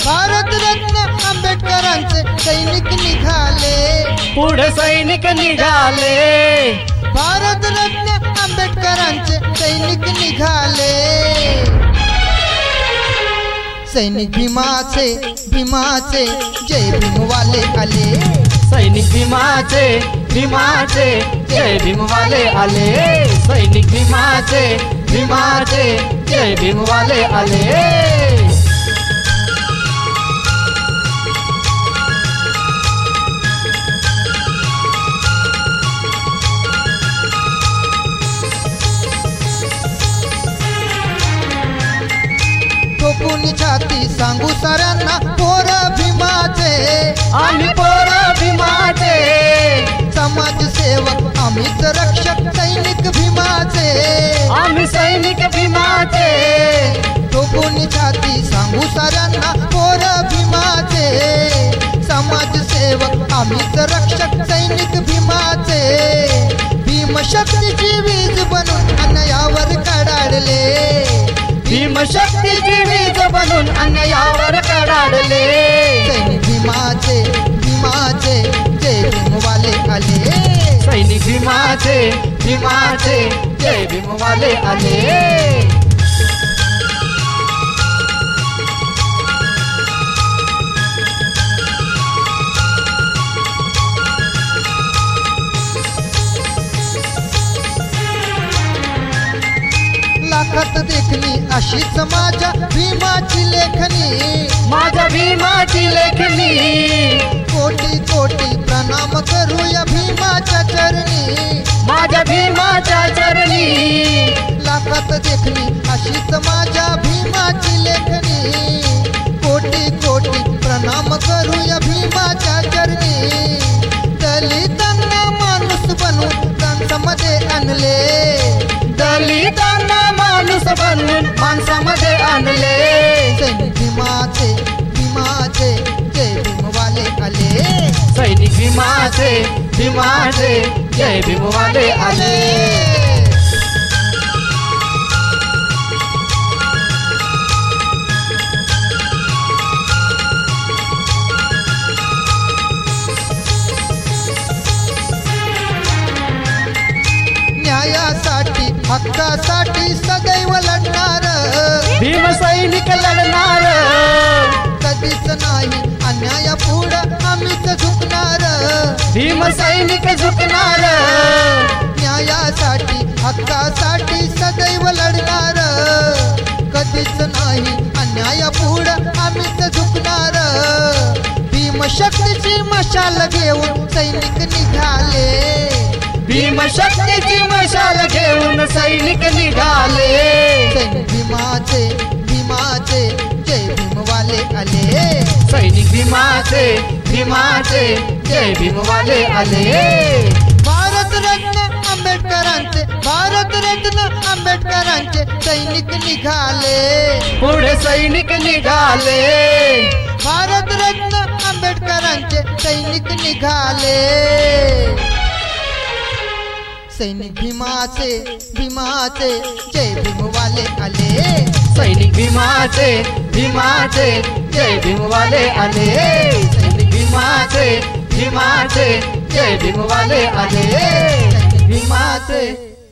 भारतरत्न आंबेडकरांचे सैनिक निघाले, पुढे सैनिक निघाले, भारतरत्न आंबेडकरांचे सैनिक निघाले। सैनिक भीमाचे भीमाचे जय भीमवाले आले, सैनिक भीमाचे भीमाचे जय भीमवाले आले, सैनिक भीमाचे भीमाचे जय भीमवाले आले। ठोकून छाती सांगू साऱ्यांना पोर भीमाचे, आम्ही पोर भीमाचे, समाजसेवक आम्हीच रक्षक सैनिक भीमाचे, आम्ही सैनिक भीमाचे। ठोकून छाती सांगू साऱ्यांना पोर भीमाचे, समाजसेवक आम्हीच रक्षक सैनिक भीमाचे। भीमशक्तीची वीज बनून अन्यायावर कडाडले, भीमशक्तीची वीज बनून अन्यायावर कडाडले। सैनिक भीमाचे भीमाचे जय भीमवाले आले, सैनिक भीमाचे भीमाचे जय भीमवाले आले। लाखात देखणी अशीच माझ्या भीमाची लेखणी, माझ्या भीमाची लेखणी, कोटी कोटी प्रणाम करूया भीमाच्या चरणी, माझ्या भीमाच्या चरणी। लाखात देखणी अशीच माझ्या भीमाची लेखणी, कोटी कोटी प्रणाम करूया भीमाच्या चरणी। दलितांना माणूस बनवून माणसामध्ये आणले, दलितांना माणूस बनवून माणसामध्ये आणले। सैनिक भीमाचे भीमाचे जय भीमवाले आले, सैनिक भीमाचे भीमाचे जय भीमवाले आले। न्यायासाठी हक्कासाठी सदैव लढणार, भीम सैनिक लढणार, कधीच नाही अन्यायापुढं आम्हीच झुकणार, भीम सैनिक झुकणार। न्यायासाठी हक्कासाठी सदैव लढणार, कधीच नाही अन्यायापुढं आम्हीच झुकणार। भीमशक्तीची मशाल घेऊन सैनिक निघाले, भीमशक्तीची मशाल घेऊन सैनिक निघाले। सैनिक भीमाचे भीमाचे जय भीमवाले आले, सैनिक भीमाचे भीमाचे जय भीमवाले आले। भारतरत्न आंबेडकरांचे भारतरत्न आंबेडकरांचे सैनिक निघाले, पुढे सैनिक निघाले, भारतरत्न आंबेडकरांचे सैनिक निघाले। सैनिक भीमाचे भीमाचे जय भीमवाले आले, सैनिक भीमाचे भीमाचे जय भीमवाले आले, सैनिक भीमाचे भीमाचे जय भीमवाले आले, सैनिक भीमाचे